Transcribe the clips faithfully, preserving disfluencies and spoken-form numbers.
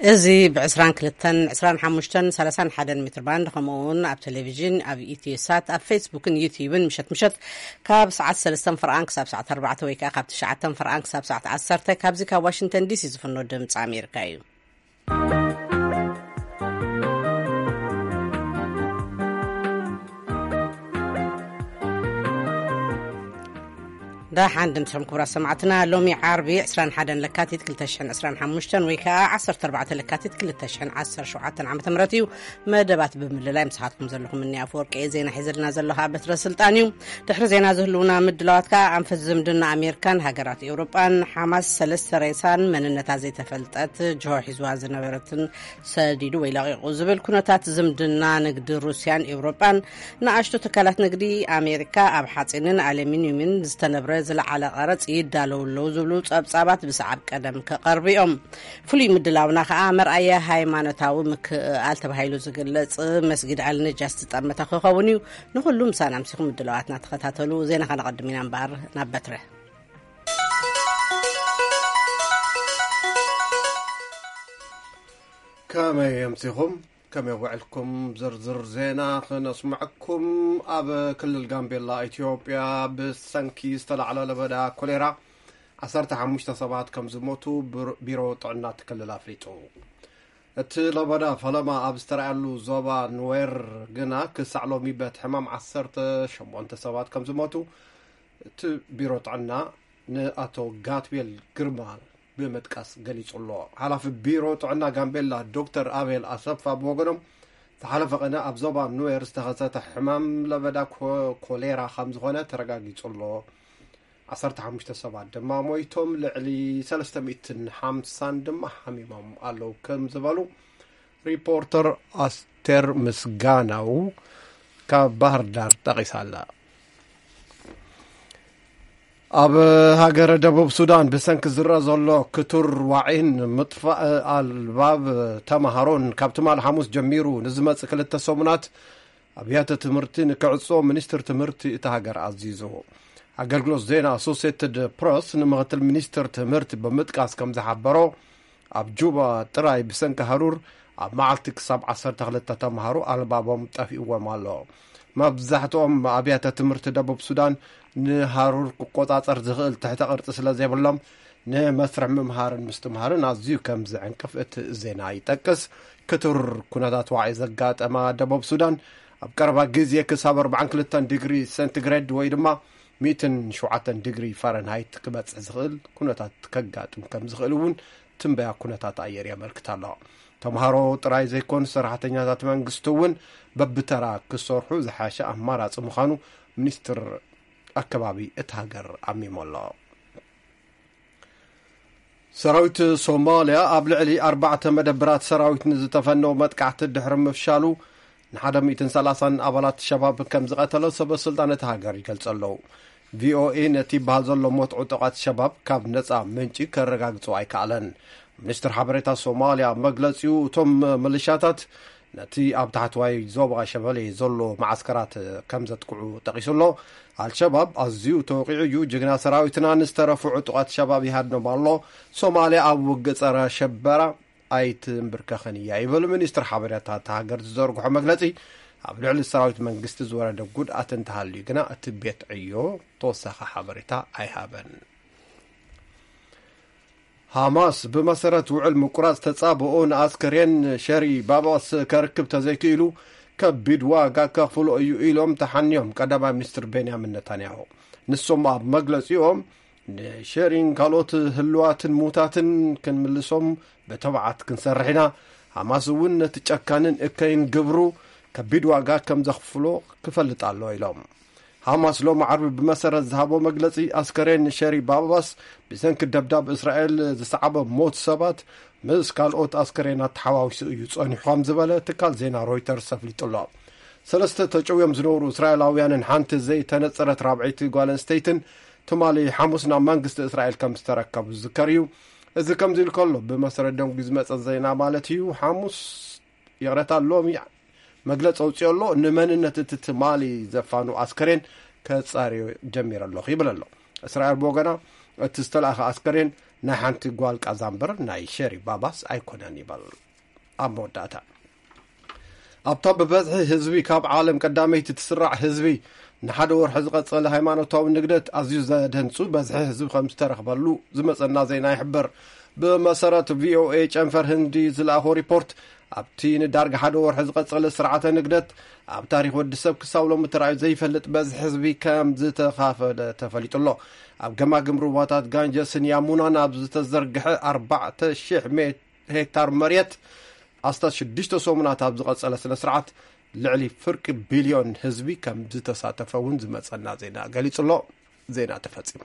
ازي بعسران كلتن عسران حمشتن سلسان حدن متر باند خمون اب تلفزيون اب ايتي سات اب فيسبوك يوتيوب مشت مشت كاب ساعة سلسان فرانك ساب ساعة أربعة ويكا كاب تشعة فرانك ساب ساعة عشرة كاب زي كاب واشنطن دي سي زفنو دمت أمريكا دا حندم سم كبرى سمعتنا لومي عربي عسران حدن لكاتيت كل تشحن عسران حمشتن ويكا عصر تربعة لكاتيت كل تشحن عصر شوعتن عم تمرتيو ما دبات بمللاي مسحاتكم زلكم مني افورك اي زينا حزرنا زلها بتر سلطانيو دحر زينا زهلونا مدلواتكا عم فزمدنا امريكان هاجرات اوروبان حماس سلس ريسان مننتا زي تفلطت جو حزوا زنبرتن سديدو ويلاقي زبل كنتات زمدنا نقد روسيان اوروبان نعشتو تكالات نقدي امريكا اب حاصينن الومنيومن زتنبر زل على قرص يدالو لو زبلو صبصابات بسعب قدم كقربيهم فلي مدلاونا خامر ايا هايمانتاو مك التبهايلو زغلص مسجد على نجاست تطمتا خخونيو نخلوم سانامسيكم مدلاواتنا تخاتاتلو زينا خنقدمينا نبار نبتره كما يمسيكم كما وعدكم زرزر زينا خنسمعكم اب كل الغامبيلا اثيوبيا بسنكي استلع لبدا كوليرا عشرة خمسة سبعات كم زموتو بيرو طعنا تكلل افريقو ات لبدا فلما ابسترعلو زوبا نوير غنا كسعلو ميبت حمام عشرة شمونت سبعات كم زموتو ات بيرو طعنا ناتو غاتويل غرمال بمتقاس غليصلو حلاف بيرو طعنا غامبيلا دكتور ابيل اسفا بوغنم تحالف قنا ابزوبا نوير استغاثه حمام لبدا كوليرا خمس غونه ترغاغيصلو عشرة خمسة سبعة دما مويتم لعلي ثلاثمية وخمسين دما حميمام قالو كم زبالو ريبورتر استر مسغاناو كبحر دار تقيسالا اب هاجر دبوب السودان بسنك زرا زلو كتر وعين مطفأ الباب تمهرون كابتمال حموس جميرو نزمت كلتا سومنات ابيات تمرتين كعصو منستر تمرتي تهاجر عزيزو اغلغلوس زينا اسوسيتد بريس نمغتل منستر تمرت بمتقاس كم زحبرو اب جوبا تراي بسنك هارور اب معلتك سبعة ثلاثة تمهرو البابهم طفيوا مالو ما بزحتهم ابيات تمرت دبوب السودان نهارور قطاطر زغل تحت قرط سلا زيبلهم نمسرع ممهار مستمهارن ازيو كم زعنكفت زينا يتقس كتر كنادات وعي زقات اما دبوب السودان ابقربا غزيه كساب أربعة وثلاثين ديجري سنتيغريد ويدما مئة وسبعة ديجري فahrenheit كبص زغل كنادات كغاطم كم زغلون تنبيا كنادات اير يملكتالا تمهارو طراي زيكون سرحتኛታት መንግስቱውን በብተራ ክሰርሑ ዝሓሸ አማራጽ ምኻኑ ሚኒስትር አካባቢ እታገር አሚሞላ ሰራዊት ሶማሊያ አብልዕሊ أربعة መደብራት ሰራዊት ንዝተፈነው መጥቃዕት ድሕር ምፍሻሉ ن130 አባላት ሸባብ ከም ዝቀተለ ሰበስልጣናት ሃገር ይገልጸለው ቪኦኤ ነቲ ባህል ዘሎ ሞት ዑጥቃት ሸባብ ካብ ነፃ ምንጪ ከረጋግጹ አይካለን ሚኒስትር ሓበሬታ ሶማሊያ መግለጺው ቶም ሚሊሻታት ነቲ ኣብ ታሕተዋይ ዞባ ሸበሌ ዘሎ ማዓስከራት ከም ዘጥቅዑ ጠቂሱሎ አልሸባብ አዝዩ ተወቂዑ ጅግና ሰራዊትና ንስተረፉ ዑጥቃት ሸባብ ይሃድኖም ኣሎ ሶማሊያ ኣብ ውግፀረ ሸበራ አይት ምብርከኸን ያይበል ሚኒስትር ሓበሬታ ሃገር ዝዘርግሖ መግለጺ ኣብ ልዕሊ ሰራዊት መንግስቲ ዝወረደ ጉድኣት እንተሃልዩ ግና እቲ ቤት ዕዮ ተወሳኺ ሓበሬታ ኣይሃበን حماس بمسرت وعل مقراص تصابؤ عسكرين شري باباس كركب تزكيلو كبد واغا كفلو ايو ايلوم تحنيهم قدما مستر بنيامين نتانياهو نسوم مغلصيوم شيرين كالوت هلواتن موتاتن كنملسوم بتبعات كنسرحنا حماس ون تچكانن اكاين غبرو كبد واغا كم زخفلو كفلطالو ايلوم حماس لو معرب بمسرت ذهبو مغلصي عسكرين شري باباس بسنك دبداب اسرائيل زصعب موت سبات مسكال اوت عسكرينا تحواوس يصوني حام زبله تكال زينا رويترز سفليطلو سلسته تچويم زنورو اسرائيلاويانن حانت زي تنصرت رابعيت غالن ستيتن تمالي حموسنا منغست اسرائيل كم استركب ذكريو اذا كم زي كله بمسرت دم غزمص زينا مالتيو حموس يغرتا لومي مغلص اوصيولو نمننت تتمالي زفانو عسكرين كصاريو جمير الله يبللو اسرائيل بوغنا تستلأخ عسكرين ናይ ሓንቲ ጓል ቃዛምበር ናይ ሸሪ ባባስ ኣይኮነን ይበል ኣብ መወዳእታ ኣብታ ብበዝሒ ህዝቢ ካብ ዓለም ቀዳመይቲ ትስራዕ ህዝቢ ንሓደ ወርሒ ዝቐጸለ ሃይማኖታዊ ንግደት ኣዝዩ ዘደንጹ በዝሒ ህዝቢ ከም ዝተረኽበሉ ዝመጸና ዜና ይሕብር ብመሰረት ቪኦኤ ጨንፈር ህንዲ ዝለኣኾ ሪፖርት ኣብቲ ንዳርጋ ሓደ ወርሒ ዝቐጸለ ስርዓተ ንግደት ኣብ ታሪክ ወዲ ሰብ ክሳብ ሎሚ ተራእዩ ዘይፈልጥ በዝሒ ህዝቢ ከም ዝተኻፈለ ተፈሊጡሎ ኣብ ገማግም ሩባታት ጋንጀስን ያሙናን ኣብ ዝተዘርግሐ ኣርባዕተ ሽሕ ሄክታር መሬት ኣስታት ሽዱሽተ ሰሙናት ኣብ ዝቐጸለ ስነ ስርዓት ልዕሊ ፍርቂ ቢልዮን ህዝቢ ከም ዝተሳተፈ እውን ዝመጸና ዜና ገሊጹሎ ዜና ተፈጺሙ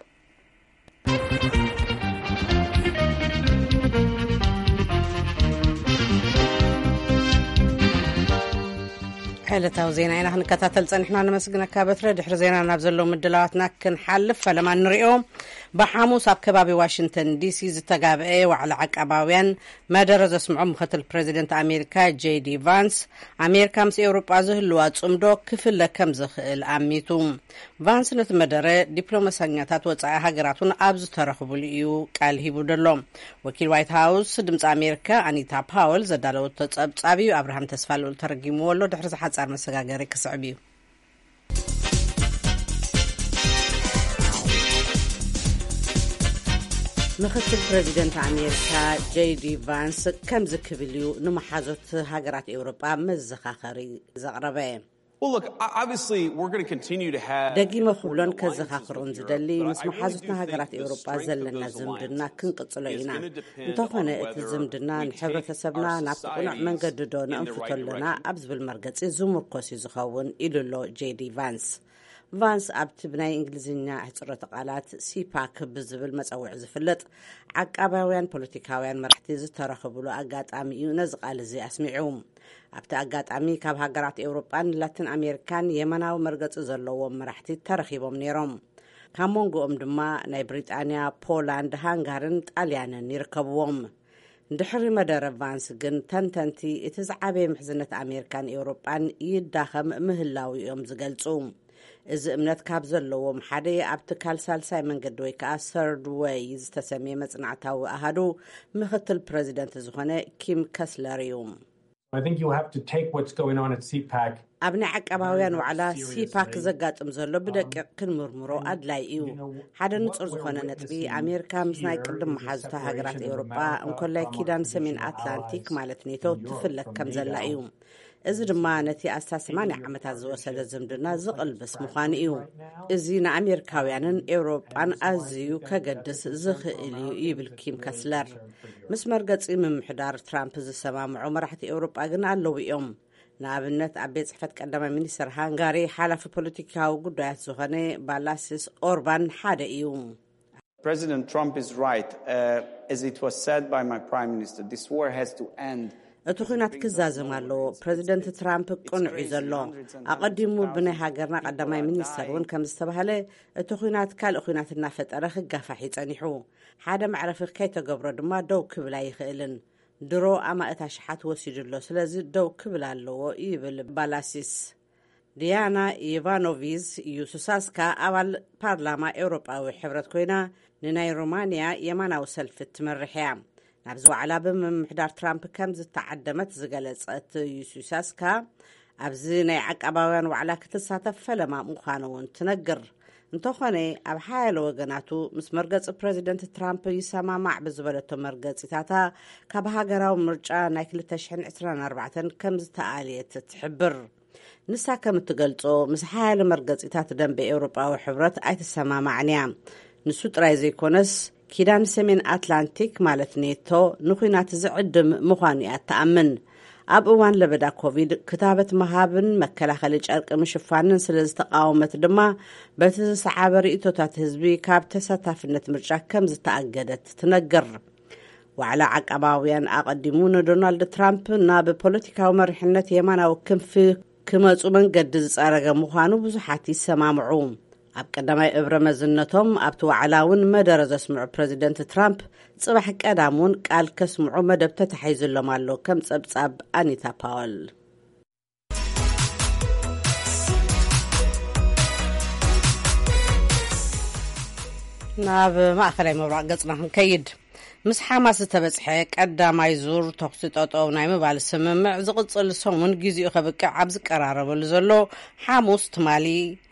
حالتاو زينا انا كنكتاتل صنحنا نمسغنك بتر دحر زينا ناب زلو مدلاواتنا كنحلف فلما نريو بحاموس اب كبابي واشنطن دي سي زتغابئ وعلى عقباويان ما درز اسمعوا مختل بريزيدنت امريكا جي دي فانس امريكا مس اوروبا زهلوا صمدو كفل كم زخل اميتو فانس نتمدره دبلوماسيات وصاي هاغراتون ابز ترخبليو قال هيبو دلوم وكيل وايت هاوس دمص امريكا انيتا باول زدالو تصبصابيو ابراهام تسفالول ترجمولو دحر حصار مسغاغري كسعبيو مختل بريزيدنت امريكا جي دي فانس كم زكبليو نمحازوت هاغرات اوروبا مزخاخري زغربه Well, look, obviously, we're going to continue to have... دقيمة خبلون كزخاخرون زدلي مسمو حازوتنا هاقرات إوروبا زلنا زمدنا كنقصلينا انتوخنا اتزمدنا نحبرة سبنا نابتقنا من قددونا انفتلنا أبز بالمرقص زمر قوسي زخاون إلولو جي دي فانس فانس أبت بناي إنجليزينا حصرة قالات سيباك بزبل مسأوع زفلت عقاباويان بوليتيكاويان مرحتي زترخبولو أقات آميو نزق على زي أسمعوم أبت أقات آمي كاب هاقرات إوروبان لاتن أمريكان يمناو مرقص زلوو مرحتي ترخيبهم نيروم كامونغو أمدما ناي بريطانيا بولاند هانغارن تاليانن يركبوهم دحر مدار فانس جن تنتنتي اتزعابي محزنة أمريكان إوروبان يداخم مهلاوي يوم زقلتوم إذا امنت كابزلوهم حدي أبتكال سالساي من قدوي كأسرد ويز تسمي مصنعتاو أهدو مختل بريزيدنت زخونة كيم كاسلاريوم. I think you have to take what's going on at C PAC. أبنى عقباويان وعلى سي باك زقات امزلو بدك كنمرمرو أدلايو حدا نصر زخونة نتبي أمريكا مسناي قدم محازوتا هاقرات أوروبا انكولا كيدان سمين أتلانتيك مالتنيتو تفلك كمزلايو إذا دما نتي أساس مانع عمتها زوسل زمدنا زقل بس مخانئيو إذينا أمريكاويانن أوروبان أزيو كقدس زخئليو إيبل كيم كاسلر مسمر قدس إمم محدار ترامب زسمام عمرحة أوروبا قنا اللو يوم نابنت عبيد صحفت قدما منيسر هانغاري حالة في بوليتيكا وقدوات زخاني بالاسيس أوربان حادة يوم President Trump is right. Uh, as it was said by my Prime Minister, this war has to end. اتخينات كزازم قالو بريزيدنت ترامب قنعي زلو أقدمو بني هاقرنا قدماي منيستر وان كم استبهالي اتخينات كال اخينات النافت أرخ قافحي تانيحو حادا معرفق كي تقبرو دما دو كبلا يخيلن درو أما اتاشحات وسيجلو سلازي دو كبلا اللو إيبل بالاسيس ديانا إيفانوفيز يوسوساسكا أول بارلاما أوروبا وحبرت كوينا نناي رومانيا يمانا وسلفت مرحيام نابزو على بم محدار ترامب كم زتعدمت زقلت يوسوساسكا أبزي ناي عقباويان وعلى كتساتف فلما مخانون تنقر انتوخاني أب حايل وقناتو مس مرقص بريزيدنت ترامب يسامع مع بزبلتو مرقص تاتا كابها قراو مرجع نايكل تشحن عسران أربعة كم زتآلية تحبر نسا كم تقلتو مس حايل مرقص تاتا دنب أوروبا وحبرت آيت السما معنيا نسو ترايزي كونس كيدان سمين أتلانتيك مالت نيتو نخينات زعدم مخانيات تأمن أب اوان لبدا كوفيد كتابة مهابن مكلا خليج أرق مشفانن سلز تقاومت دما بتسعى بريئتو تات هزبي كاب تساتافنة مرجع كم زتأقدت تنقر وعلى عقباويان أقدمون دونالد ترامب ناب بوليتيكا ومرحنة يمانا وكم في كمازو من قدز أرق مخانو بزحاتي سمامعوم أب قدماي إبرمزنتهم أبتو علاون مدرز اسمعو بريزيدنت ترامب صباح قدامون قال كسمعو مدب تتحيز اللومالو كم صبصاب أنيتا باول ناب ما أخلي مبرع قصنا هنكيد ምስ ሓማስ ዝተበጽሐ ቀዳማይ ዙር ተኩስ ጠጠው ናይ ምባል ስምምዕ ዝቕጽል ሰሙን ግዚኡ ከብቅዕ ኣብ ዝቀራረበሉ ዘሎ ሓሙስ ትማሊ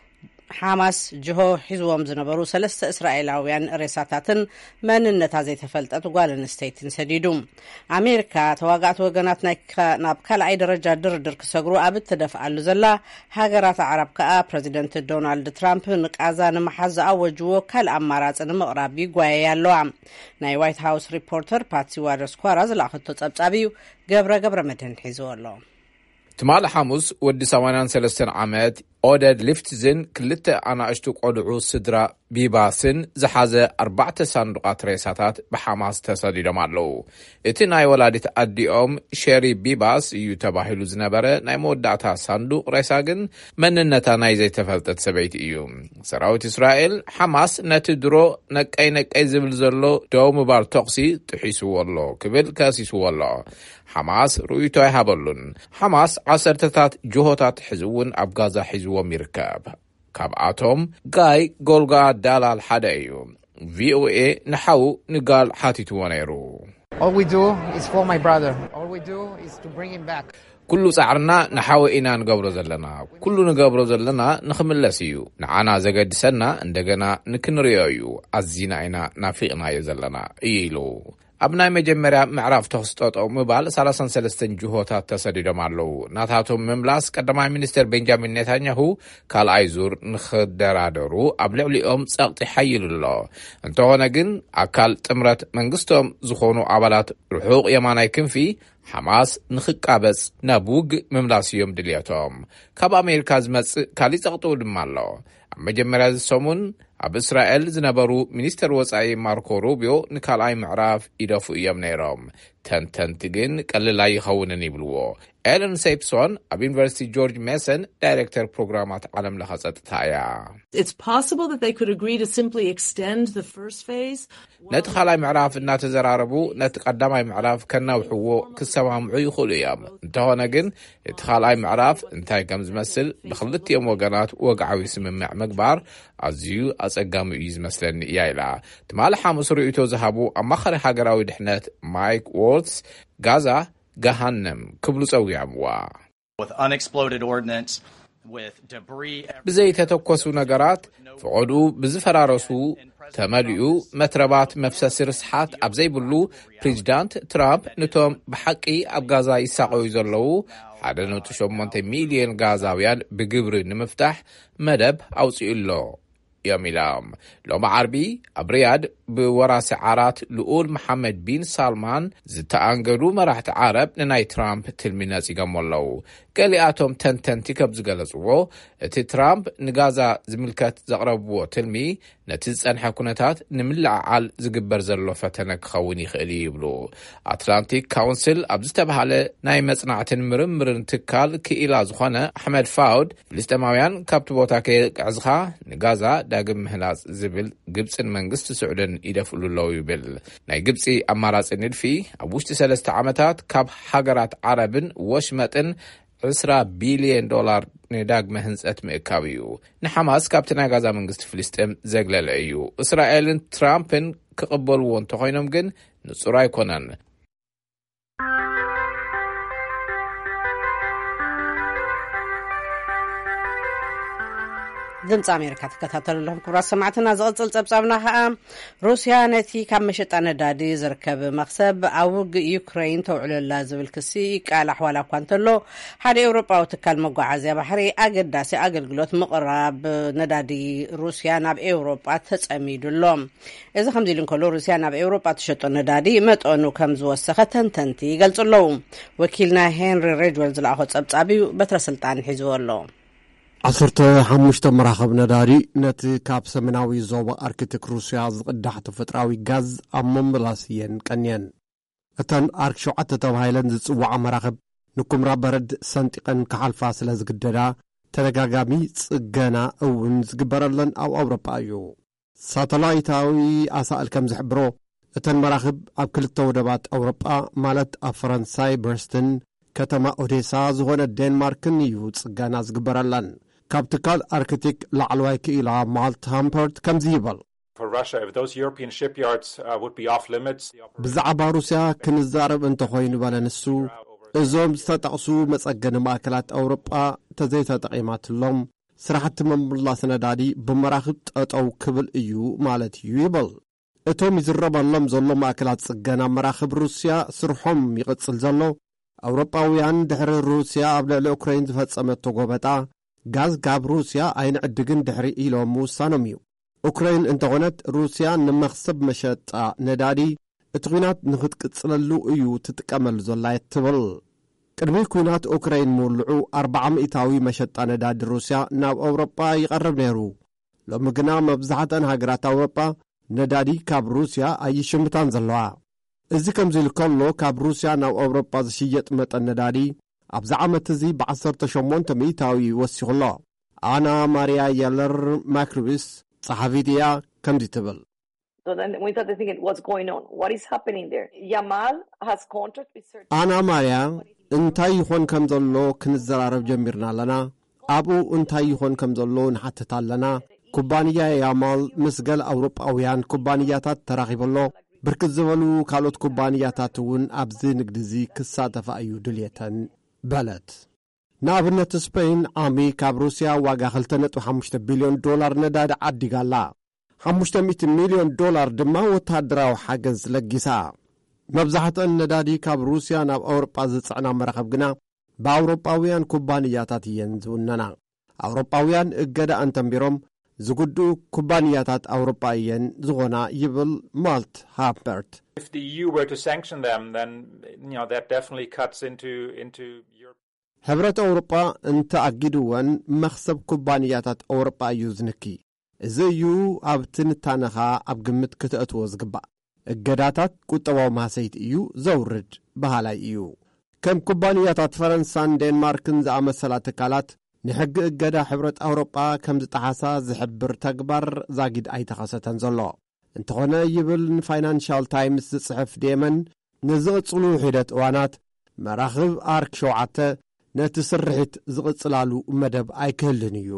ሓማስ ጅሆ ሒዝዎም ዝነበሩ ሰለስተ እስራኤላውያን ሬሳታትን መንነታ ዘይተፈልጠት ጓል ኣንስተይትን ሰዲዱ ኣሜሪካ ተዋጋእቲ ወገናት ናብ ካልኣይ ደረጃ ድርድር ክሰግሩ ኣብ እትደፍኣሉ ዘላ ሃገራት ዓረብ ከዓ ፕረዚደንት ዶናልድ ትራምፕ ንቃዛ ንምሓዝ ዝኣወጅዎ ካልእ ኣማራፂ ንምቕራብ ይጓየያ ኣለዋ ናይ ዋይት ሃውስ ሪፖርተር ፓትሲ ዋደርስኳራ ዝለኣኸቶ ጸብጻብ እዩ ገብረ ገብረ መድህን ሒዝዎ ኣሎ ትማል ሓሙስ ወዲ ሰማንያ ሰለስተ ዓመት ኦደድ ሊፍትዝን ክልተ ኣናእሽቱ ቆልዑ ስድራ ቢባስን ዝሓዘ ኣርባዕተ ሳንዱቃት ሬሳታት ብሓማስ ተሰዲዶም ኣለዉ እቲ ናይ ወላዲት ኣዲኦም ሼሪ ቢባስ እዩ ተባሂሉ ዝነበረ ናይ መወዳእታ ሳንዱቅ ሬሳ ግን መንነታ ናይ ዘይተፈልጠት ሰበይቲ እዩ ሰራዊት እስራኤል ሓማስ ነቲ ድሮ ነቀይ ነቀይ ዝብል ዘሎ ደው ምባል ተቕሲ ጥሒስዎ ኣሎ ክብል ከሲስዎ ኣሎ ሓማስ ርኡይቶ ኣይሃበሉን ሓማስ ዓሰርተታት ጅሆታት ሕዝውን ኣብ ጋዛ ሒዝዎም ይርከብ ካብኣቶም ጋይ ጎልጋ ዳላል ሓደ እዩ ቪኦኤ ንሓው ንጋል ሓቲትዎ ነይሩ All we do is for my brother. All we do is to bring him back. ኩሉ ጻዕርና ንሓው ኢና ንገብሮ ዘለና ኩሉ ንገብሮ ዘለና ንኽምለስ እዩ ንዓና ዘገድሰና እንደገና ንክንሪኦ እዩ ኣዚና ኢና ናፊቕናዮ ዘለና ኢሉ ኣብ ናይ መጀመርያ ምዕራፍ ተኩስ ጠጠው ምባል ሰላሳ ወሰለስተ ጅሆታት ተሰዲዶም ኣለዉ ናታቶም ምምላስ ቀዳማይ ሚኒስትር ቤንጃሚን ኔታንያሁ ካልኣይ ዙር ንኽደራደሩ ኣብ ልዕሊኦም ጸቕጢ ሓይሉ ኣሎ እንተኾነ ግን ኣካል ጥምረት መንግስቶም ዝኾኑ ኣባላት ርሑቕ የማናይ ክንፊ ሓማስ ንኽቃበጽ ናብ ውግእ ምምላስ እዮም ድልየቶም ካብ ኣሜሪካ ዝመጽእ ካሊእ ጸቕጥኡ ድማ ኣሎ ኣብ መጀመርያ ዝሰሙን ኣብ እስራኤል ዝነበሩ ሚኒስተር ወጻኢ ማርኮ ሩቢዮ ንካልኣይ ምዕራፍ ይደፉ እዮም ነይሮም ተንተንቲ ግን ቀልል ኣይኸውንን ይብልዎ ኤለን ሴፕሶን ኣብ ዩኒቨርሲቲ ጆርጅ ሜሰን ዳይሬክተር ፕሮግራማት ዓለም ለኸ ጸጥታ እያ It's possible that they could agree to simply extend the first phase. ነቲ ካልኣይ ምዕራፍ እናተዘራረቡ ነቲ ቀዳማይ ምዕራፍ ከናውሕዎ ክሰማምዑ ይኽእሉ እዮም እንተኾነ ግን እቲ ካልኣይ ምዕራፍ እንታይ ከም ዝመስል ብኽልቲኦም ወገናት ወግዓዊ ስምምዕ ምግባር ኣዝዩ ኣጸጋሚ እዩ ዝመስለኒ እያ ኢላ ትማሊ ሓሙስ ርኡይቶ ዝሃቡ ኣማኻሪ ሃገራዊ ድሕነት ማይክ ዎርትስ ጋዛ ገሃነም ክብሉ ጸዊዖምዋ with unexploded ordnance with debris ብዘይተተኮሱ ነገራት ፍዖዱ ብዝፈራረሱ ተመሊኡ መትረባት መፍሰሲ ርስሓት ኣብ ዘይብሉ ፕሬዚዳንት ትራምፕ ነቶም ብሓቂ ኣብ ጋዛ ይሳቀዩ ዘለዉ ሓደ ነጥቢ ሸሞንተ ሚልዮን ጋዛውያን ብግብሪ ንምፍታሕ መደብ ኣውፂኡሎ يوميلام لما عربي أبرياد بوراسي عارات لؤول محمد بن سلمان زتأنجرو مرحت عرب نناي ترامب تلمينات يقامولو قالي آتوم تن تن تكبز قلزوو اتي ترامب نغازا زملكات زغربوو تلمي نتيز أنحا كونتات نملع عال زقبر زرلو فتنك خووني خيلي يبلو أتلانتيك كونسل أبزتبهالي ناي مصنعتن مرمرن تكال كإلا زخوانا أحمد فاود فلسطماويان كابتبوتاكي عزخا نغازا داقم مهلاز زبل قبسن منغست سعودن يدفلو اللو يبل ناي قبسي أماراز ندفي أبوشت سلست عامتات كاب حقرات عربن وشمتن عسرة بليون دولار نداق مهنزات مئكاويو نحماس كابتنا غازا منغست فلسطم زغلل ايو اسرائيلن ترامبن كقبلوون تخوينم جن نصراي كونن ድምፂ ኣሜሪካ ተከታተሉ ለኩም ክብራ ሰማዕትና ዝቕፅል ጸብጻብና ከዓ ሩስያ ነቲ ካብ መሸጣ ነዳዲ ዝርከብ መክሰብ ኣብ ውግእ ዩክሬን ተውዕለላ ዝብል ክሲ ቃል ኣሕዋል እኳ እንተሎ ሓደ ኤውሮጳዊ ትካል መጓዓዝያ ባሕሪ ኣገዳሲ ኣገልግሎት ምቕራብ ነዳዲ ሩስያ ናብ ኤውሮጳ ተጸሚዱሎ እዚ ከምዚ ኢሉ እንከሎ ሩስያ ናብ ኤውሮጳ ትሸጦ ነዳዲ መጠኑ ከም ዝወሰኸ ተንተንቲ ይገልጹለዉ ወኪልና ሄንሪ ሬድዌል ዝለኣኾ ጸብጻብ እዩ በትረ ስልጣን ሒዝዎ ኣሎ عصرت حمشت مراخب نداري نت كاب سمناوي زوبا أركتك روسيا زقدح تفتراوي غاز أمم بلاسيين كنين أتن أرك شوعة تبهايلن زوع مراخب نكم رابرد سنتقن كحال فاصلة زقددا تلقاقامي زقنا أو نزقبرلن أو أوروبايو ساتلايتاوي أسائل كم زحبرو أتن مراخب أبكل التودبات أوروبا مالت أفرنساي برستن كتما أوديسا زغون الدنماركن يو زقنا زقبرلن كابتكال أركتيك لعلوايك إلى مالت هامبرت كم زيبل For Russia, if those European shipyards uh, would be off limits. ብዛዕባ ሩስያ ክንዛረብ እንተኾይኑ ባለንሱ እዞም ዝተጠቕሱ መጸገኒ ማእከላት ኣውሮጳ ተዘይተጠቒማትሎም ስራሕቲ ምምላስ ነዳዲ ብመራኽብ ጠጠው ክብል እዩ ማለት እዩ ይብል። እቶም ይዝረበሎም ዘሎ ማእከላት ጽገና መራኽብ ሩስያ ስርሖም ይቕጽል ዘሎ ኣውሮጳውያን ድሕሪ ሩስያ ኣብ ልዕሊ ዩክሬን ዝፈጸመቶ ጎበጣ ጋዝ ጋብ ሩስያ ኣይንዕድግን ድሕሪ ኢሎም ውሳኖም እዩ። ዩክሬን እንተኾነት ሩስያ ንመኽሰብ መሸጣ ነዳዲ እቲ ኩናት ንኽትቅጽለሉ እዩ ትጥቀመሉ ዘላ ትብል። ቅድሚ ኩናት ዩክሬን ምውልዑ ኣርባዓ ሚእታዊ መሸጣ ነዳዲ ሩስያ ናብ ኣውሮጳ ይቐርብ ነይሩ። ሎሚ ግና መብዛሕትአን ሃገራት ኣውሮጳ ነዳዲ ካብ ሩስያ ኣይሽምታን ዘለዋ። እዚ ከምዚ ኢሉ ከሎ ካብ ሩስያ ናብ ኣውሮጳ ዝሽየጥ መጠን ነዳዲ ኣብዚ ዓመት እዚ ብዓሰርተ ሸሞንተ ሚእታዊ ወሲኹሎ። ኣና ማርያ የለር ማክሩቢስ ጸሓፊት እያ ከምዚ ትብል። ኣና ማርያ እንታይ ይኾን ከም ዘሎ ክንዘራረብ ጀሚርና ኣለና። ኣብኡ እንታይ ይኾን ከም ዘሎ ንሓትት ኣለና። ኩባንያ ያማል ምስ ገለ ኣውሮጳውያን ኩባንያታት ተራኺበሎ ብርክት ዝበሉ ካልኦት ኩባንያታት እውን ኣብዚ ንግዲ እዚ ክሳተፋ እዩ ድልየተን በለት። ንኣብነት ስፔን ዓሚ ካብ ሩስያ ዋጋ ክልተ ነጥቢ ሓሙሽተ ቢልዮን ዶላር ነዳዲ ዓዲጋላ። ሓሙሽተ ሚእቲ ሚልዮን ዶላር ድማ ወታደራዊ ሓገዝ ለጊሳ። መብዛሕትአን ነዳዲ ካብ ሩስያ ናብ ኣውሮጳ ዝጽዕና መራኸብ ግና ብኣውሮጳውያን ኩባንያታት እየን ዝውነና። ኣውሮጳውያን እገዳ እንተንቢሮም ዝጉድኡ ኩባንያታት ኣውሮጳ እየን ዝኾና ይብል ማልት ሃምበርት። If the E U were to sanction them, then you know that definitely cuts into into Europe. ሕብረት ኣውሮጳ እንተኣጊድወን መኽሰብ ኩባንያታት ኣውሮጳ እዩ ዝንኪ። እዚ እዩ ኣብ ትንታነኻ ኣብ ግምት ክትእትዎ ዝግባእ። እገዳታት ቁጠባዊ ማሰይቲ እዩ ዘውርድ ባህላይ እዩ። ከም ኩባንያታት ፈረንሳን ዴንማርክን ዝኣመሰላ ትካላት ንሕጊ እገዳ ሕብረት ኣውሮጳ ከም ዝጠሓሳ ዝሕብር ተግባር ዛጊድ ኣይተኸሰተን ዘሎ እንተኾነ ይብል ንፋይናንሻል ታይምስ ዝጽሕፍ ዴመን ንዝቕጽሉ ሒደት እዋናት መራኽብ ኣርክ ሸውዓተ ነቲ ስርሒት ዝቕጽላሉ መደብ ኣይክህልን እዩ።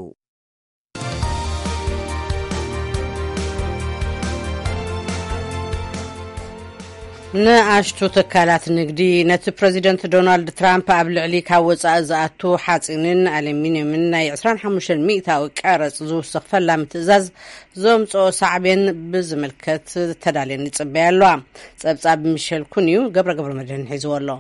ንኣሽቱ ትካላት ንግዲ ነቲ ፕረዚደንት ዶናልድ ትራምፕ ኣብ ልዕሊ ካብ ወፃኢ ዝኣቱ ሓፂንን ኣሉሚንየምን ናይ عشرين وخمسة ሚእታዊ ቀረጽ ዝውስኽ ፈላሚ ትእዛዝ ዘምጽኦ ሳዕቤን ብዝምልከት ተዳልየን ይጽበያ ኣለዋ። ጸብጻብ ሚሸል ኩንዩ ገብረ ገብረ መድህን ሒዝዎ ኣሎ።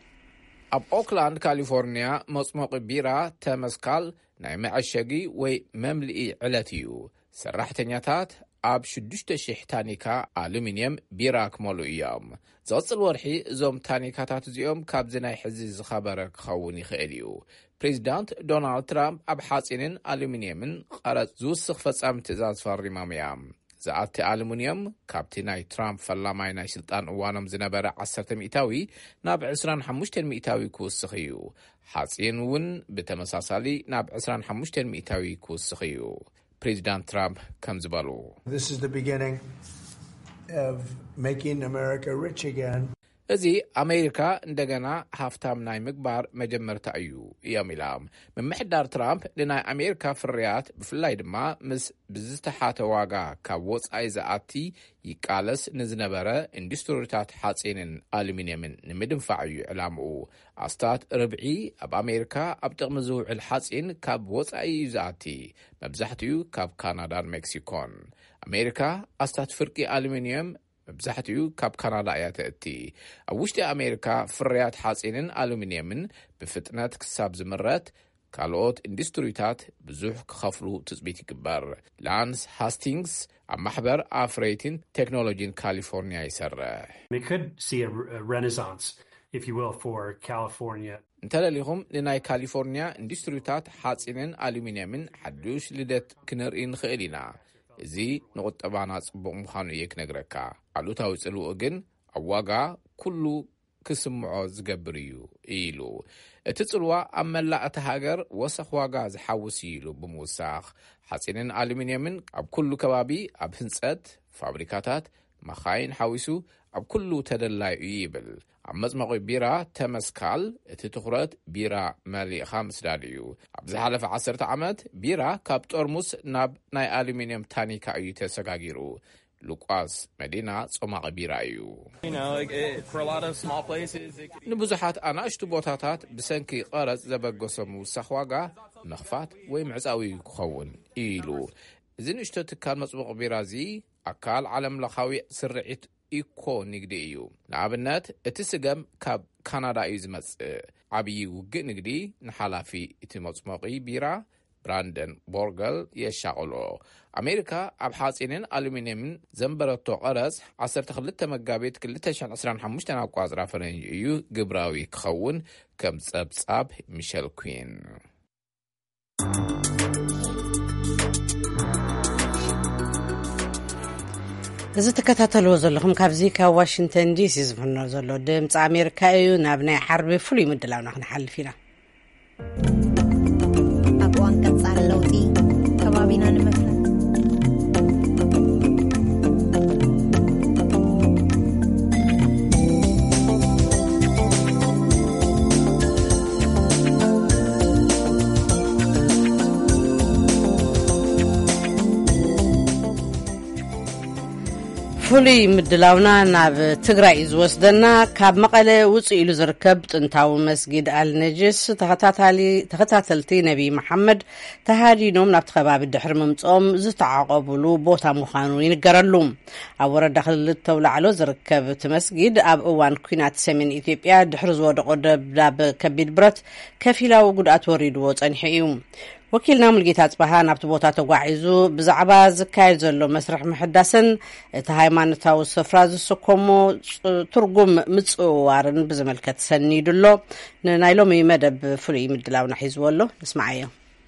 ኣብ ኦክላንድ ካሊፎርኒያ መጽሞቂ ቢራ ተመስካል ናይ መዐሸጊ ወይ መምልኢ ዕለት እዩ። ሰራሕተኛታት ኣብ ሽዱሽተ ሽሕ ታኒካ ኣሉሚንየም ቢራ ክመሉ እዮም። ዝቕጽል ወርሒ እዞም ታኒካታት እዚኦም ካብዚ ናይ ሕዚ ዝኸበረ ክኸውን ይኽእል እዩ። ፕሬዚዳንት ዶናልድ ትራምፕ ኣብ ሓፂንን ኣሉሚንየምን ቀረጽ ዝውስኽ ፈጻሚ ትእዛዝ ፈሪሞም እዮም። ዝኣቲ ኣሉሚንየም ካብቲ ናይ ትራምፕ ፈላማይ ናይ ስልጣን እዋኖም ዝነበረ ዓሰርተ ሚእታዊ ናብ عشرين وخمسة ሚእታዊ ክውስኽ እዩ። ሓፂን እውን ብተመሳሳሊ ናብ عشرين وخمسة ሚእታዊ ክውስኽ እዩ። President Trump comes balu. This is the beginning of making America rich again. እዚ ኣሜሪካ እንደገና ሃፍታም ናይ ምግባር መጀመርታ እዩ እዮም ኢሎም። ምምሕዳር ትራምፕ ንናይ ኣሜሪካ ፍርያት ብፍላይ ድማ ምስ ብዝተሓተ ዋጋ ካብ ወፃኢ ዝኣቲ ይቃለስ ንዝነበረ ኢንዱስትሪታት ሓፂንን ኣሉሚንየምን ንምድንፋዕ እዩ ዕላምኡ። ኣስታት ርብዒ ኣብ ኣሜሪካ ኣብ ጥቕሚ ዝውዕል ሓፂን ካብ ወፃኢ እዩ ዝኣቲ፣ መብዛሕትኡ ካብ ካናዳን ሜክሲኮን። ኣሜሪካ ኣስታት ፍርቂ ኣሉሚንየም መብዛሕትኡ ካብ ካናዳ እያ ተእቲ። ኣብ ውሽጢ ኣሜሪካ ፍርያት ሓፂንን ኣሉሚንየምን ብፍጥነት ክሳብ ዝምረት ካልኦት ኢንዱስትሪታት ብዙሕ ክኸፍሉ ትጽቢት ይግበር። ላንስ ሃስቲንግስ ኣብ ማሕበር ኣፍሬትን ቴክኖሎጂን ካሊፎርኒያ ይሰርሕ። We could see a renaissance, if you will, for California. እንተለሊኹም ንናይ ካሊፎርኒያ ኢንዱስትሪታት ሓፂንን ኣሉሚንየምን ሓዱሽ ልደት ክንርኢ ንኽእል ኢና። እዚ ንቁጠባና ጽቡቕ ምዃኑ እየ ክነግረካ። ዓሉታዊ ጽልውኡ ግን ኣብ ዋጋ ኩሉ ክስምዖ ዝገብር እዩ ኢሉ። እቲ ጽልዋ ኣብ መላእ እቲ ሃገር ወሰኽ ዋጋ ዝሓውስ ኢሉ ብምውሳኽ ሓፂንን ኣሉሚንየምን ኣብ ኩሉ ከባቢ ኣብ ህንጸት ፋብሪካታት መኻይን ሓዊሱ ኣብ ኩሉ ተደላይ እዩ ይብል። ኣብ መጽመቂ ቢራ ተመስካል እቲ ትኹረት ቢራ መሊእኻ ምስዳድ እዩ። ኣብ ዝሓለፈ ዓሰርተ ዓመት ቢራ ካብ ጠርሙስ ናብ ናይ ኣሉሚንየም ታኒካ እዩ ተሰጋጊሩ። ሉቃስ መዲና ጾማቂ ቢራ እዩ። ንብዙሓት ኣናእሽቱ ቦታታት ብሰንኪ ቀረጽ ዘበገሶም ውሳኽ ዋጋ መኽፋት ወይ ምዕጻዊ ክኸውን ኢሉ እዚ ንእሽቶ ትካል መጽመቂ ቢራ እዚ ኣካል ዓለም ለኻዊ ስርዒት ኢኮ ንግዲ እዩ። ንኣብነት እቲ ስገም ካብ ካናዳ እዩ ዝመጽእ። ዓብዪ ውግእ ንግዲ ንሓላፊ እቲ መጽመቂ ቢራ ብራንደን ቦርገል የሻቕሎ ኣሜሪካ ኣብ ሓጺንን ኣሉሚንየምን ዘንበረቶ ቀረጽ ዓሰርተ ክልተ መጋቢት ክልተ ሽሕን ዓሰርተ ሓሙሽተ ኣቋጽራ ፈረንጂ እዩ ግብራዊ ክኸውን ከም ጸብጻብ ሚሸል ኩዊን። እዚ ተከታተልዎ ዘለኹም ካብዚ ካብ ዋሽንግተን ዲሲ ዝፍኖ ዘሎ ድምፂ ኣሜሪካ እዩ። ናብ ናይ ሓርቢ ፍሉይ ምድላውና ክንሓልፍ ኢና። ኣብ እዋን ቀጻሊ ለውጢ ከባቢና ንምፍላጥ ፍሉይ ምድላውና ናብ ትግራይ ዝወስደና ካብ መቐለ ውፅእ ኢሉ ዝርከብ ጥንታዊ መስጊድ አልነጅስ ተኸታተልቲ ነቢይ መሐመድ ተሃዲኖም ናብቲ ከባቢ ድሕሪ ምምጾም ዝተዓቐብሉ ቦታ ምዃኑ ይንገረሉ። ኣብ ወረዳ ክልተ ተውላዕሎ ዝርከብ እቲ መስጊድ ኣብ እዋን ኩናት ሰሜን ኢትዮጵያ ድሕሪ ዝወደቆ ደብዳብ ከቢድ ብረት ከፊላዊ ጉድኣት ወሪድዎ ጸኒሑ እዩ። ወኪልና ሙልጌታ ጽባሃ ናብቲ ቦታ ተጓዒዙ ብዛዕባ ዝካየድ ዘሎ መስርሕ ምሕዳስን እቲ ሃይማኖታዊ ስፍራ ዝስከሞ ትርጉም ምጽዋርን ብዝመልከት ሰኒዱሎ ንናይ ሎሚ መደብ ፍሉይ ምድላውና ሒዝዎ ኣሎ። ንስማዓዮ።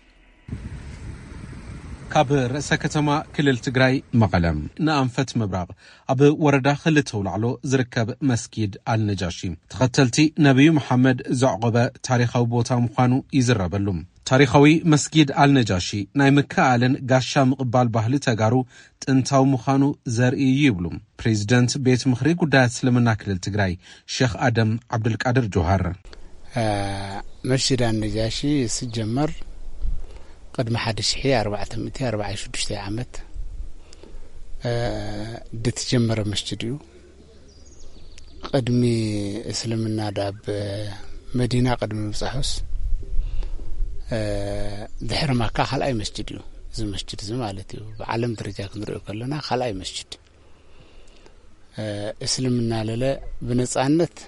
ካብ ርእሰ ከተማ ክልል ትግራይ መቐለም ንኣንፈት ምብራቕ ኣብ ወረዳ ክልተ ተውላዕሎ ዝርከብ መስጊድ አልነጃሺ ተኸተልቲ ነቢዩ መሐመድ ዘዕቆበ ታሪኻዊ ቦታ ምዃኑ ይዝረበሉ። ታሪኻዊ መስጊድ አልነጃሺ ናይ ምክኣልን ጋሻ ምቕባል ባህሊ ተጋሩ ጥንታዊ ምዃኑ ዘርኢ ይብሉ ፕሬዚደንት ቤት ምኽሪ ጉዳያት እስልምና ክልል ትግራይ ሼኽ ኣደም ዓብዱልቃድር ጆሃር። መስጊድ አልነጃሺ ሲጀመር ቅድሚ ሓደ ሽሕን ኣርባዕተ ሚእትን ኣርባዓን ሽዱሽተ ዓመት ድትጀመረ መስጊድ እዩ። ቅድሚ እስልምና ዳብ መዲና ቅድሚ ምብጻሑስ ድሕሪ መካ ካልኣይ መስጊድ እዩ። እዚ መስጊድ እዚ ማለት እዩ ብዓለም ደረጃ ክንሪኦ ከለና ካልኣይ መስጊድ እስልምና ለለ ብነጻነት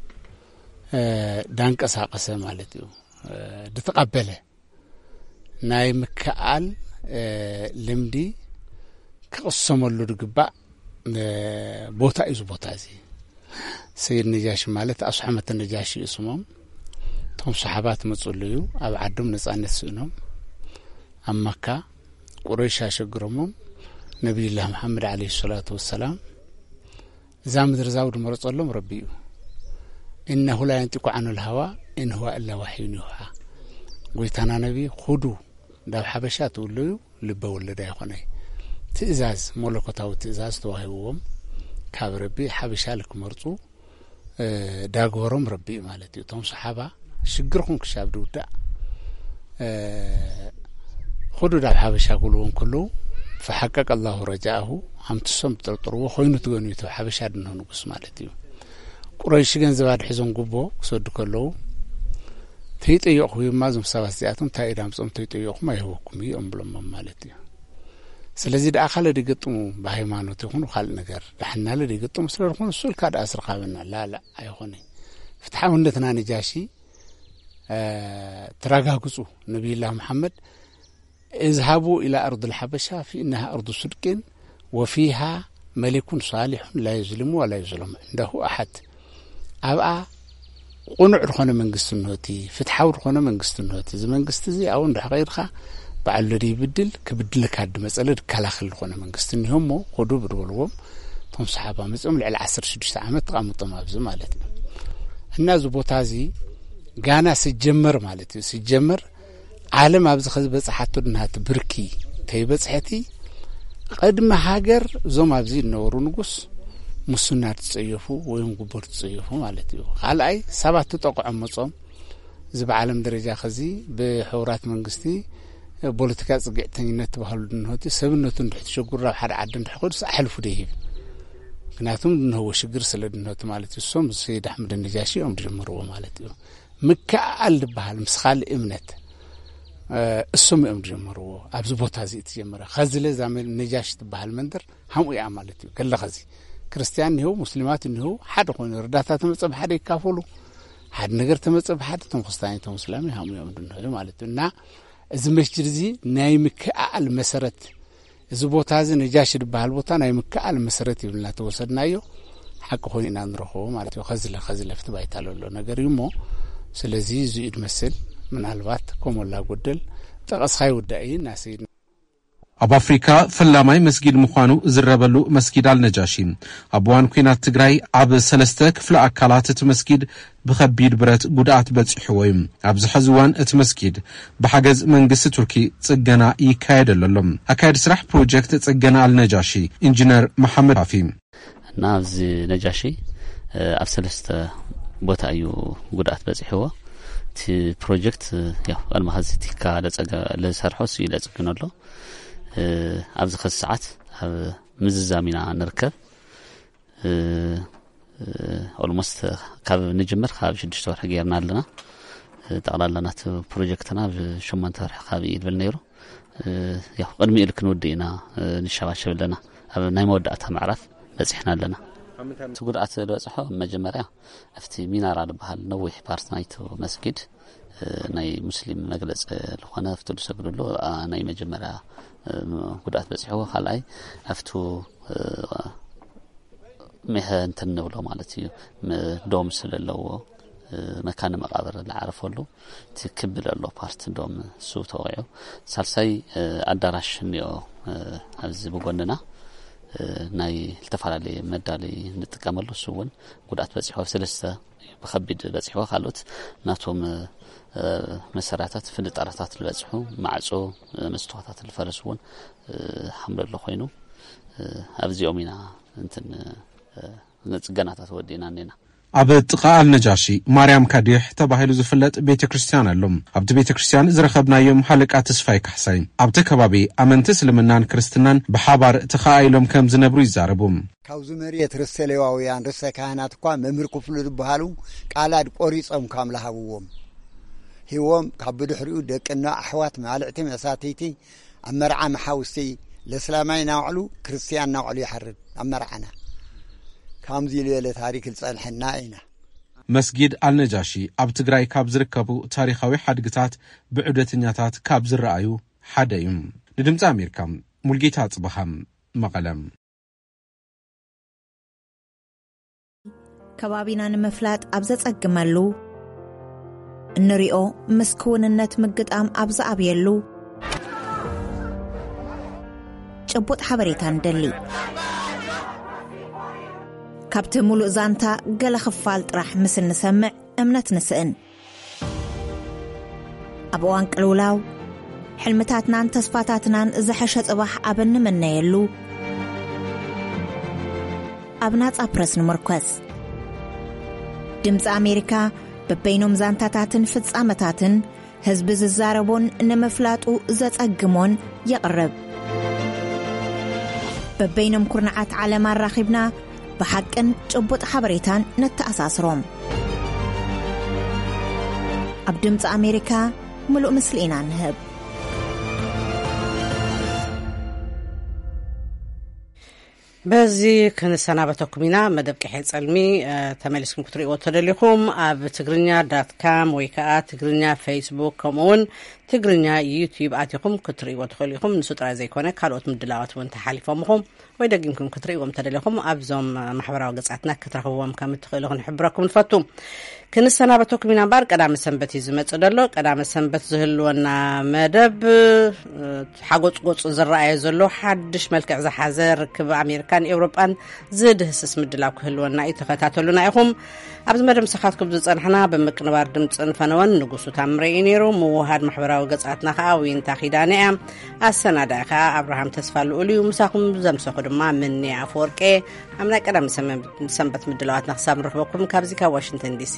ዳንቀሳቀሰ ማለት እዩ። ድተቀበለ ናይ ምክኣል ልምዲ ክቅሰመሉ ድግባእ ቦታ እዩ። ቦታ እዚ ሰይድ ነጃሺ ማለት ኣስሓመት ነጃሺ እስሞም ቶም ሰሓባት መጽሉ እዩ። ኣብ ዓዶም ነጻነት ስእኖም ኣብ መካ ቁረይሽ አሸግሮሞም ነቢዩላህ መሐመድ ዓለይሂ ሰላቱ ወሰላም እዛ ምድር ዛው ድመረጸሎም ረቢ እዩ። ኢነሁ ላ የንጢቁ ዐኒል ሀዋ ኢን ሁወ ኢላ ወሕዩን ዩሓ ጎይታና ነቢ ኹዱ ዳብ ሓበሻ ትውለዩ ልበ ወለዳ ይኾነ ትእዛዝ መለኮታዊ ትእዛዝ ተዋሂብዎም ካብ ረቢ ሓበሻ ልክመርጹ ዳግበሮም ረቢ ማለት እዩ። ቶም ሰሓባ ሽግርኩም ክሻብ ድውዳእ ኹዱ ዳብ ሓበሻ ክብልዎም ከለዉ ፈሐቀቀ አላሁ ረጃአሁ ሃምትሶም ጥርጥርዎ ኮይኑ ትገንዩ ተብ ሓበሻ ድንሆ ንጉስ ማለት እዩ። ቁረይሽ ገንዘብ አድሒዞም ጉቦ ክሰዱ ከለዉ ተይጠየቕሁ ይማ ዞም ሰባት እዚኣቶም እንታይ ዳምጾም ተይጠየቕኩም ኣይህበኩም እዮም ብሎሞ ማለት እዩ። ስለዚ ደኣ ካለ ድገጥሙ ብሃይማኖት ይኹኑ ካልእ ነገር ዳሕናለ ድገጥሙ ስለ ዝኾኑ ሱልካ ደኣ ስርኻበና ላላ ኣይኾነ ፍትሓውነትና ነጃሺ ተረጋግጹ ነቢዩላህ መሐመድ እዝሃቡ ኢላ አርድ ልሓበሻ ፊኢነሃ አርዱ ስድቅን ወፊሃ መሊኩን ሳሊሑን ላ ይዝልሙ ወላ ይዝለሙ እንደሁ ኣሓድ ኣብኣ ቁኑዕ ድኾነ መንግስቲ እንሆቲ ፍትሓዊ ድኾነ መንግስቲ እንሆቲ እዚ መንግስቲ እዚ ኣብኡ እንድሕ ኸይድካ በዓሉ ይብድል ክብድልካ ድመጸለ ድከላኸል ድኾነ መንግስቲ እኒሆሞ ኹዱ ብድበልዎም ቶም ሰሓባ መጽኦም ልዕሊ ዓሰርተ ሽዱሽተ ዓመት ተቐምጦም ኣብዚ ማለት እዩ። እና እዚ ቦታ እዚ ጋና ሲጀመር ማለት እዩ ሲጀመር ዓለም ኣብዚ ኸዝበጽሓቶ ድናት ብርኪ ተይበጽሐቲ ቅድሚ ሃገር እዞም ኣብዚ ዝነበሩ ንጉስ ሙስና ትጽይፉ ወይም ጉቦር ትጽይፉ ማለት እዩ ካልኣይ ሰባት ተጠቁዖም መጾም ዝበዓለም ደረጃ ከዚ ብሕውራት መንግስቲ ፖለቲካ ጽግዕተኝነት ተባህሉ ድንሆት ሰብነቱ እንድሕት ሸጉር ራብ ሓደ ዓዲ እንድሕቆድስ ኣሕልፉ ደይብ ምክንያቱም ነው ሽግር ስለ ድንሆት ማለት እዩ ሶም ሰይድ አሕመድ ነጃሺ ኦም ድምርዎ ማለት እዩ ምካዓል ድባል ምስኻል እምነት እሱም ኦም ድምርዎ ኣብዚ ቦታ እዚ ተጀመረ ከዝለ ዛመል ነጃሺ ትባል መንደር ሃምኡ ያ ማለት እዩ ከለ ከዚ ክርስቲያን ነው ሙስሊማት ነው ሓደ ኮይኑ ረዳታ ተመጽብ ሓደ ይካፈሉ ሓደ ነገር ተመጽብ ሓደ ተንክስታኒ ተሙስላሚ ሃምኡ ኦም ድንሆ ማለት እና እዚ መስጂድ እዚ ናይ ምካዓል መሰረት እዚ ቦታ እዚ ነጃሺ ድባል ቦታ ናይ ምካዓል መሰረት ይብልና ተወሰድናዮ ሓቂ ኮይና ንረხო ማለት እዩ ከዝለ ከዝለ ፍትባይታለሎ ነገር ይሞ ስለዚ ዝይድ መስል ምናልባት ኮሞላ ጉድል ተቀስኻይ ወዳይ ናሰይድ ኣብ ኣፍሪካ ፈላማይ መስጊድ ምዃኑ ዝረበሉ መስጊድ አልነጃሺ ኣብዋን ኩናት ትግራይ ኣብ ሰለስተ ክፍለ ኣካላት እቲ መስጊድ ብኸቢድ ብረት ጉድኣት በጽሑ ወይ ኣብ ዝሕዝዋን እቲ መስጊድ ብሓገዝ መንግስቲ ቱርኪ ጽገና ይካየደሎም ኣካይድ ስራሕ ፕሮጀክት ጽገና አልነጃሺ ኢንጂነር መሐመድ አፊ እና እዚ ነጃሺ ኣብ ሰለስተ ቦታ እዩ ጉድኣት በጽሕዎ እቲ ፕሮጀክት ያው አልማህዝቲካ ለጸጋ ለሰርሖስ ይለጽግነሎ ኣብዚ ኸሰዓት ኣብ ምዝዛሚና ንርከብ ኦልሞስት ካብ ንጅምር ካብ ሽዱሽተ ወርሕ ገርና ኣለና ጠቅላላናት ፕሮጀክትና ብሸሞንተ ወርሕ ካብ ይብል ነይሩ ያው ቅድሚ ኢል ክንውድእና ንሸባሸብ ኣለና ኣብ ናይ መወዳእታ ምዕራፍ በጽሕና ኣለና ጉድኣት ዝበጽሖ መጀመርያ ኣብቲ ሚናራ ዝበሃል ነዊሕ ፓርት ናይቱ መስጊድ ናይ ሙስሊም መግለጽ ለኾነ ኣብቲ ዝሰግድሉ ናይ መጀመርያ ጉድኣት በጽሕዎ ካልኣይ ኣብቱ መህ እንትን ንብሎ ማለት እዩ ዶም ስለለዎ መካነ መቃብር ለዓረፈሉ ትክብል ኣሎ ፓርት ዶም ሱ ተወዩ ሳልሳይ አዳራሽ ንዮ ኣብዚ በጎንና ናይ ተፈላለየ መዳሊ ንጥቀመሉ ሱውን ጉድኣት በጽሖ ሰለስተ በኸቢድ በጽሖ ካልኦት ናቶም መሰራታት ፍልጣራታት ለበጽሑ ማዕጾ መስተዋታት ለፈረስውን ሐምለሎ ኮይኑ ኣብዚኦም ኢና እንትን ነጽገናታት ወዲና ነና ኣብ ጥቃ አልነጃሺ ማርያም ካዲሕ ተባሂሉ ዝፍለጥ ቤተክርስቲያን ኣሎ ኣብቲ ቤተክርስቲያን ዝረኸብናዮም ሓለቃ ተስፋይ ካሕሳይ ኣብቲ ከባቢ ኣመንቲ እስልምናን ክርስትናን ብሓባር ተኻኢሎም ከም ዝነብሩ ይዛረቡ ካብዚ መሬት ርሰሌዋውያን ርሰ ካህናት እኳ መምህር ክፍሉ ዝበሃሉ ቃላድ ቆሪጾም ካምልሃብዎም ሂዎም ካብ ብድሕሪኡ ደቅና ኣሕዋት ማልዕቲ መሳተይቲ ኣብ መርዓ መሓውስቲ ለእስላማይ ናውዕሉ ክርስቲያን ናውዕሉ ይሓርድ ኣብ መርዓና ካምዚ ለለ ታሪክ ልጸንሐና ኢና መስጊድ አልነጃሺ ኣብ ትግራይ ካብ ዝርከቡ ታሪኻዊ ሓድግታት ብዑደተኛታት ካብ ዝረኣዩ ሓደ እዩ ንድምፂ ኣሜሪካ ሙልጌታ ጽበሃም መቐለም ከባቢና ንምፍላጥ ኣብ ዘጸግመሉ እንሪኦ ምስክውንነት ምግጣም ኣብ ዝኣብየሉ ጭቡጥ ሓበሬታ እንደሊ ካብቲ ሙሉእ ዛንታ ገለ ክፋል ጥራሕ ምስል ንሰምዕ እምነት ንስእን ኣብ እዋን ቅልውላው ሕልምታትናን ተስፋታትናን ዝሐሸ ጽባሕ ኣብ እንመነየሉ ኣብ ናጻ ፕረስ ንምርኮስ ድምፂ ኣሜሪካ በበይኖም ዛንታታትን ፍጻመታትን ህዝቢ ዝዛረቦን ንምፍላጡ ዘጸግሞን የቕርብ በበይኖም ኩርናዓት ዓለም ኣራኺብና بحقن ጭቡጥ ሓበሬታን ነተኣሳስሮም ኣብ ድምፂ ኣሜሪካ ሙሉእ ምስሊ ኢና ንህብ በዚ ክንሰናበተኩም ኢና መደብ ቀሐ ጸልሚ ተመልስኩም ክትሪኦ ተደሊኹም ኣብ ትግርኛ ዶት ኮም ወይ ከዓ ትግርኛ ፌስቡክ ከምኡን ትግርኛ ዩቲዩብ ኣቲኹም ክትሪኦ ትኽእሉኹም ንሱ ጥራይ ዘይኮነ ካልኦት ምድላዋት እውን ተሓሊፎምኹም ወይ ደግምኩም ክትሪኦም ተደሊኹም ኣብዞም ማሕበራዊ ገጻትና ክትረኽብዎም ከም እትኽእሉ ክንሕብረኩም ንፈቱ ክንሰናበተኩም ኢና ባር ቀዳመ ሰንበት ይዝመጽ ደሎ ቀዳመ ሰንበት ዝህልወና መደብ ሓጎጽ ጎጽ ዝረአየ ዘሎ ሓድሽ መልክዕ ዝሓዘ ርክብ ኣሜሪካን ኤውሮጳን ዝድህስስ ምድላው ክህልወና ይተኸታተሉና ኢኹም ኣብዚ መደብ ሰኻትኩም ዝጸንሕና ብምቅንባር ድምጽን ፈነወን ንጉሱ ታምረይ ነይሩ ምውሃድ ማሕበራዊ ገጻትና ከዓ ወይንታ ኺዳንያ ኣሰናዳኻ አብርሃም ተስፋልኡሉ ምሳኹም ዘምሰኹ ድማ ምንያ አፈወርቄ ኣምና ቀዳመ ሰንበት ምድላዋትና ክሳብ ንረኽበኩም ካብዚ ካብ ዋሽንግተን ዲሲ